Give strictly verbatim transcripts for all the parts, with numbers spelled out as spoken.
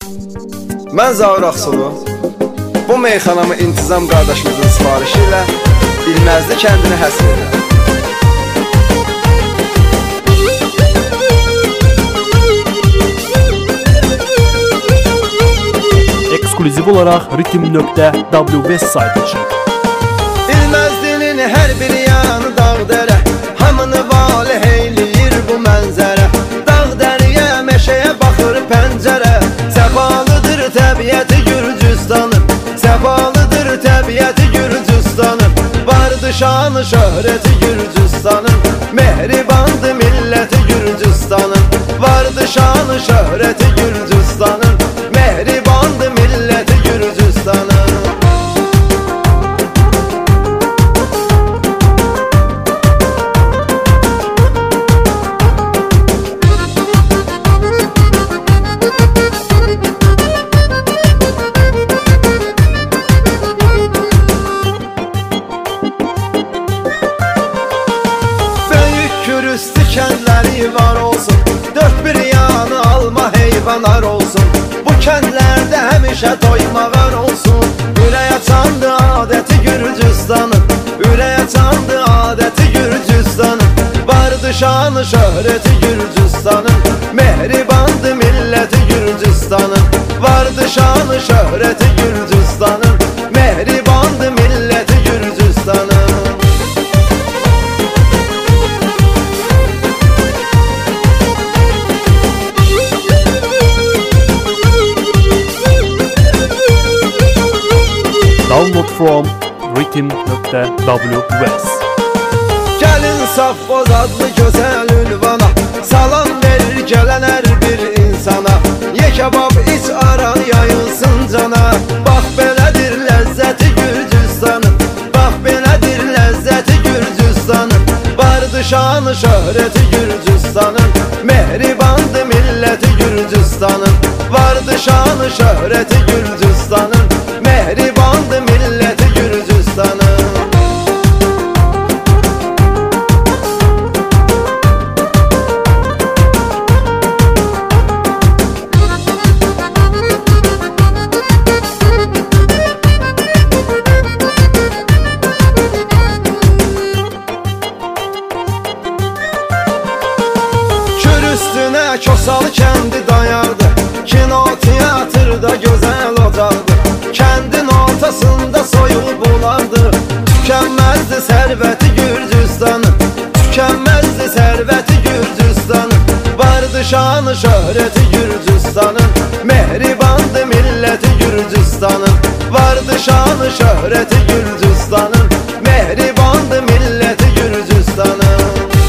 Mən Zaur Ağsulu, bu meyxanamı İntizam qardaşımızın sifarişi ilə İlməzli kəndinə həsr edirəm. Ekskluziv olaraq ritim nöqtə w saytı üçün. İlməzlinin hər bir yanı dağ dərə, hamını valih eyləyir bu mənzərə. Dağ dəriyə, meşəyə baxır pəncərə, səfalıdır təbiəti Gürcüstanın, səfalıdır təbiəti Gürcüstanın. Vardı şanı şöhrəti Gürcüstanın, mehribandı milləti Gürcüstanın. Vardı şanı şöhrəti Gürcüstanın, mehribandı milləti Gürcüstanın. Kəndləri var olsun, dört bir yanı alma heyvanlar olsun. Bu kəndlərdə həmişə toymalar olsun. Ürək açandı adəti Gürcüstanın, ürək açandı adəti Gürcüstanın. Vardı şanı şöhrəti Gürcüstanın, mehribandı milləti Gürcüstanın. Vardı şanı şöhrəti Gürcüstanın, mehribandı milləti Gürcüstanın. Download from ritim nöqtə w. Gəlin Safxoz adlı gözəl ünvana, salam verir gələn hər bir insana. Ye kebab iç aran yayılsın cana, bax belədir ləzzəti Gürcüstanın, bax belədir ləzzəti Gürcüstanın. Vardı şanı şöhrəti Gürcüstanın, mehribandı milləti Gürcüstanın. Vardı şanı şöhrəti Gürcüstanın, mehribandı milləti Gürcüstanın. Üstünə Kosalı kəndi dayardı, kino teatrda gözəl ocaqdı. Kəndin ortasında soyulub bulardı, tükənməzdi sərvəti Gürcüstanın, tükənməzdi sərvəti Gürcüstanın. Vardı şanı şöhrəti Gürcüstanın, mehribandı milləti Gürcüstanın. Vardı şanı şöhrəti Gürcüstanın, mehribandı milləti Gürcüstanın.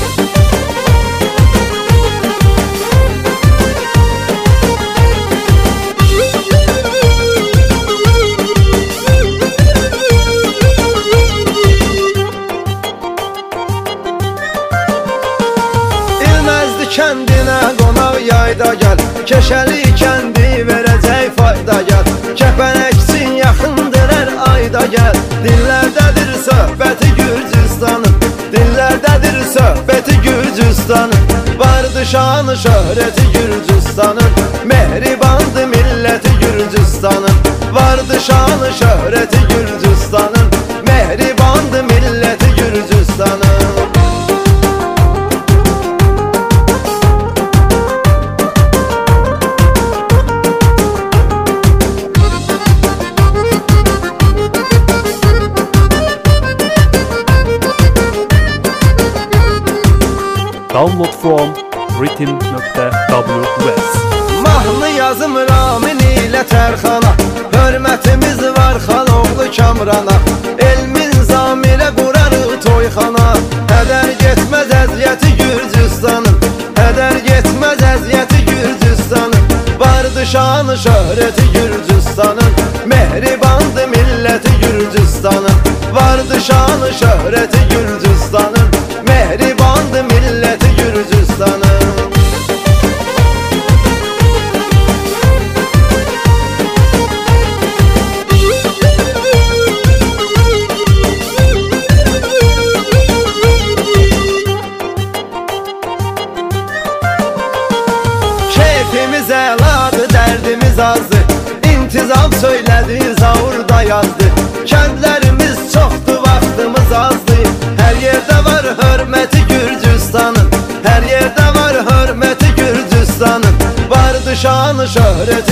Kəndinə qonaq yayda gəl, Keşəli kəndi verəcək fayda gəl. Kəpənəkçin yaxındır hər ayda gəl, dillərdədir söhbəti Gürcüstanın, dillərdədir söhbəti Gürcüstanın. Vardı şanı şöhrəti Gürcüstanın, mehribandı milləti Gürcüstanın. Vardı şanı şöhrəti Gürcüstanın, mehribandı milləti Gürcüstanın. Download from ritim nöqtə w. Mahnı yazım Ramin ilə Tərxana, hörmətimiz var Xanoğlu Kamrana. Elmin zamirə qurarıq toyxana, hədər getməz əziyyəti Gürcüstanın, hədər getməz əziyyəti Gürcüstanın. Vardı şanı şöhrəti Gürcüstanın, mehribandı milləti Gürcüstanın. Vardı şanı şöhrəti Gürcüstanın, mehribandı milləti Gürcüstanın. Keyfimiz əladır, dərdimiz kəndlərimiz azdı, intizam söylədi, zaurda yazdı. Kəndlərimiz çoxdu, vaxtımız azdı. Hər yerdə var hörməti Gürcüstanın, hər yerdə var hörməti Gürcüstanın. Vardı şanı şöhrəti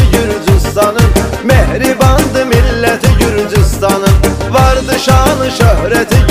Gürcüstanın, mehribandı milləti Gürcüstanın. Vardı şanı şöhrəti